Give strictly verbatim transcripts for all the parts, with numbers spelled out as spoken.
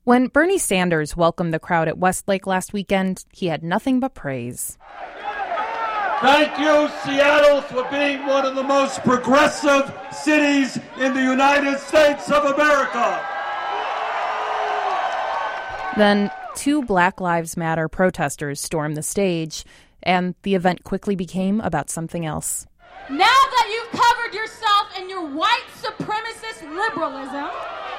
When Bernie Sanders welcomed the crowd at Westlake last weekend, he had nothing but praise. Thank you, Seattle, for being one of the most progressive cities in the United States of America. Then two Black Lives Matter protesters stormed the stage, and the event quickly became about something else. Now that you've covered yourself in your white supremacist liberalism,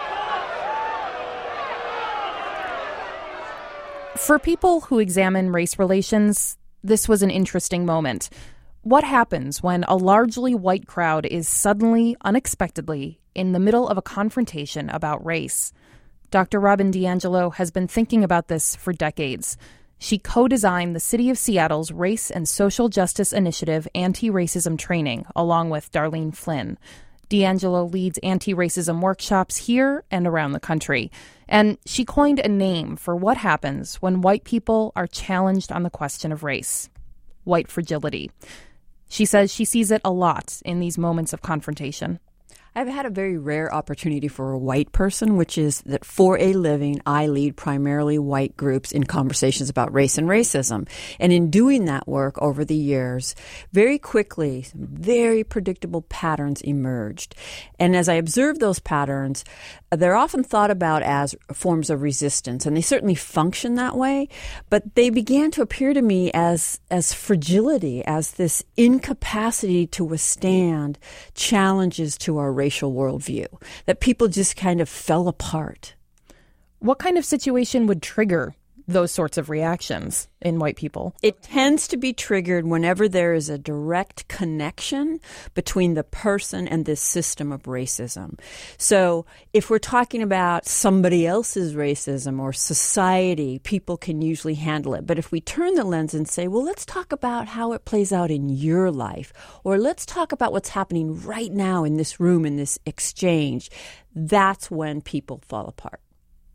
for people who examine race relations, this was an interesting moment. What happens when a largely white crowd is suddenly, unexpectedly, in the middle of a confrontation about race? Doctor Robin DiAngelo has been thinking about this for decades. She co-designed the City of Seattle's Race and Social Justice Initiative anti-racism training, along with Darlene Flynn. DiAngelo leads anti-racism workshops here and around the country. And she coined a name for what happens when white people are challenged on the question of race: white fragility. She says she sees it a lot in these moments of confrontation. I've had a very rare opportunity for a white person, which is that for a living, I lead primarily white groups in conversations about race and racism. And in doing that work over the years, very quickly, some very predictable patterns emerged. And as I observed those patterns, they're often thought about as forms of resistance, and they certainly function that way. But they began to appear to me as, as fragility, as this incapacity to withstand challenges to our racial worldview, that people just kind of fell apart. What kind of situation would trigger those sorts of reactions in white people? It tends to be triggered whenever there is a direct connection between the person and this system of racism. So if we're talking about somebody else's racism or society, people can usually handle it. But if we turn the lens and say, well, let's talk about how it plays out in your life, or let's talk about what's happening right now in this room, in this exchange, that's when people fall apart.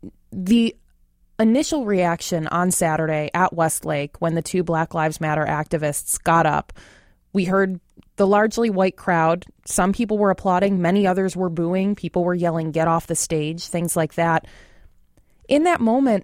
The initial reaction on Saturday at Westlake when the two Black Lives Matter activists got up, we heard the largely white crowd. Some people were applauding, many others were booing. People were yelling, "Get off the stage," things like that. In that moment,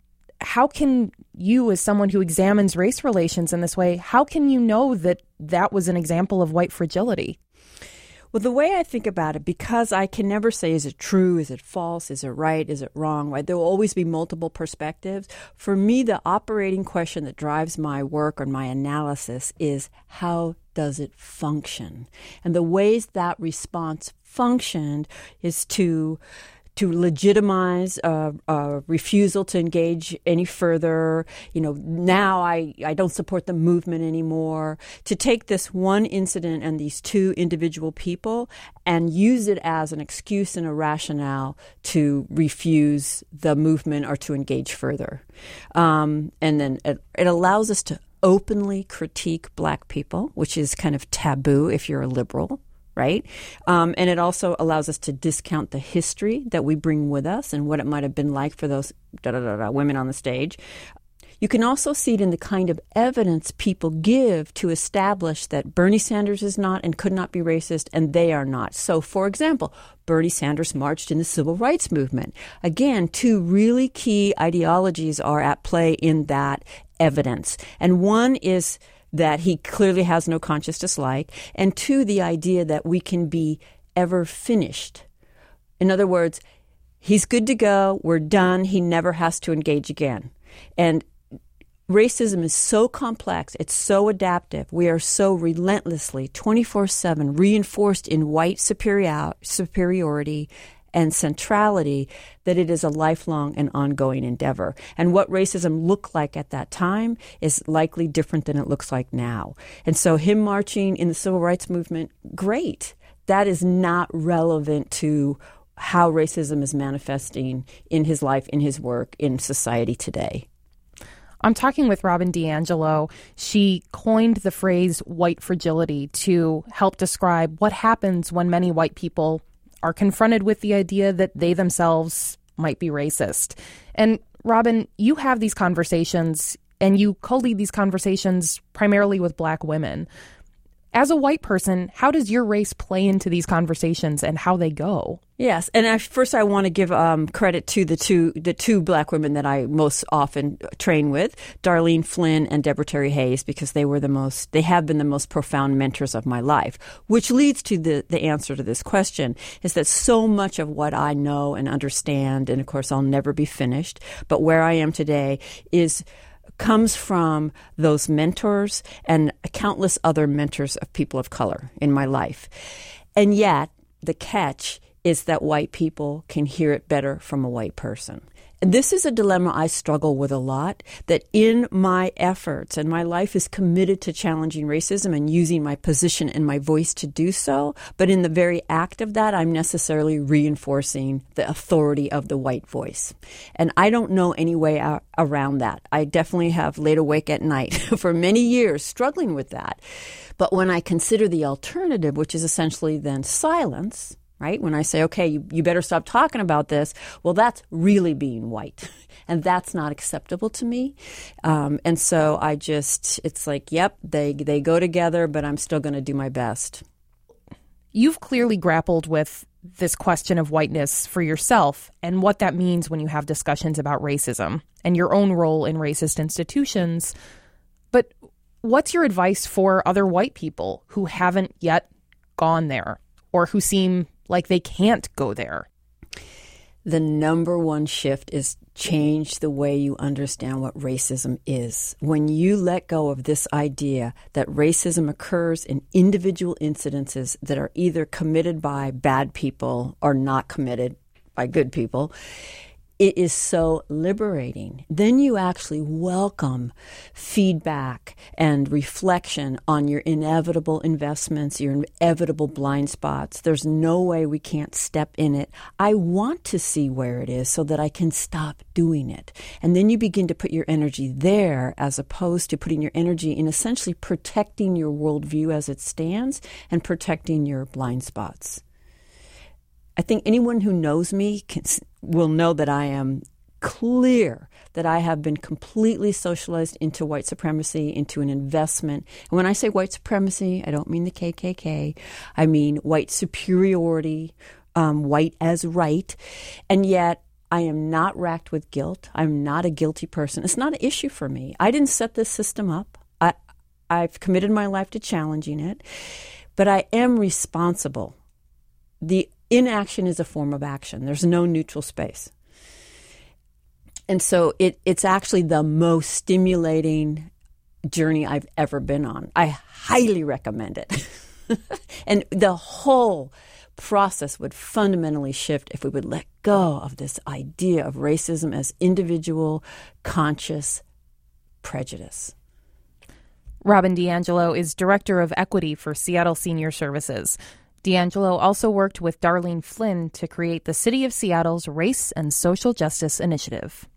how can you, as someone who examines race relations in this way, how can you know that that was an example of white fragility? Well, the way I think about it, because I can never say, is it true, is it false, is it right, is it wrong, right? There will always be multiple perspectives. For me, the operating question that drives my work or my analysis is, how does it function? And the ways that response functioned is to to legitimize a, a refusal to engage any further. You know, now I, I don't support the movement anymore. To take this one incident and these two individual people and use it as an excuse and a rationale to refuse the movement or to engage further. Um, and then it, it allows us to openly critique Black people, which is kind of taboo if you're a liberal. Right? Um, and it also allows us to discount the history that we bring with us and what it might have been like for those da, da, da, da, women on the stage. You can also see it in the kind of evidence people give to establish that Bernie Sanders is not and could not be racist, and they are not. So, for example, Bernie Sanders marched in the civil rights movement. Again, two really key ideologies are at play in that evidence. And one is that he clearly has no conscious dislike, and two, the idea that we can be ever finished. In other words, he's good to go, we're done, he never has to engage again. And racism is so complex, it's so adaptive, we are so relentlessly, twenty-four seven, reinforced in white superior, superiority and centrality, that it is a lifelong and ongoing endeavor. And what racism looked like at that time is likely different than it looks like now. And so him marching in the civil rights movement, great. That is not relevant to how racism is manifesting in his life, in his work, in society today. I'm talking with Robin DiAngelo. She coined the phrase white fragility to help describe what happens when many white people are confronted with the idea that they themselves might be racist. And Robin, you have these conversations and you co-lead these conversations primarily with Black women. As a white person, how does your race play into these conversations and how they go? Yes, and I, first I want to give um, credit to the two the two black women that I most often train with, Darlene Flynn and Deborah Terry Hayes, because they were the most they have been the most profound mentors of my life. Which leads to the the answer to this question is that so much of what I know and understand, and of course I'll never be finished, but where I am today is comes from those mentors and countless other mentors of people of color in my life. And yet, the catch is that white people can hear it better from a white person. And this is a dilemma I struggle with a lot, that in my efforts, and my life is committed to challenging racism and using my position and my voice to do so, but in the very act of that, I'm necessarily reinforcing the authority of the white voice. And I don't know any way out around that. I definitely have laid awake at night for many years struggling with that. But when I consider the alternative, which is essentially then silence, right? When I say, okay, you, you better stop talking about this, well, that's really being white. And that's not acceptable to me. Um, and so I just, it's like, yep, they, they go together, but I'm still going to do my best. You've clearly grappled with this question of whiteness for yourself and what that means when you have discussions about racism and your own role in racist institutions. But what's your advice for other white people who haven't yet gone there or who seem like they can't go there? The number one shift is change the way you understand what racism is. When you let go of this idea that racism occurs in individual incidences that are either committed by bad people or not committed by good people, it is so liberating. Then you actually welcome feedback and reflection on your inevitable investments, your inevitable blind spots. There's no way we can't step in it. I want to see where it is so that I can stop doing it. And then you begin to put your energy there as opposed to putting your energy in essentially protecting your worldview as it stands and protecting your blind spots. I think anyone who knows me can, will know that I am clear that I have been completely socialized into white supremacy, into an investment. And when I say white supremacy, I don't mean the K K K. I mean white superiority, um, white as right. And yet I am not racked with guilt. I'm not a guilty person. It's not an issue for me. I didn't set this system up. I, I've committed my life to challenging it. But I am responsible. The inaction is a form of action. There's no neutral space. And so it, it's actually the most stimulating journey I've ever been on. I highly recommend it. And the whole process would fundamentally shift if we would let go of this idea of racism as individual, conscious prejudice. Robin DiAngelo is Director of Equity for Seattle Senior Services. DiAngelo also worked with Darlene Flynn to create the City of Seattle's Race and Social Justice Initiative.